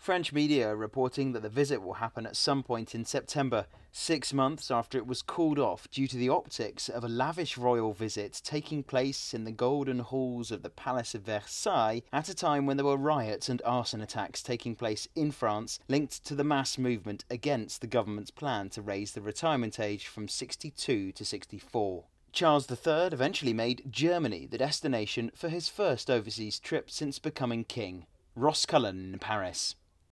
French media are reporting that the visit will happen at some point in September, 6 months after it was called off due to the optics of a lavish royal visit taking place in the golden halls of the Palace of Versailles at a time when there were riots and arson attacks taking place in France linked to the mass movement against the government's plan to raise the retirement age from 62 to 64. Charles III eventually made Germany the destination for his first overseas trip since becoming king. Ross Cullen in Paris.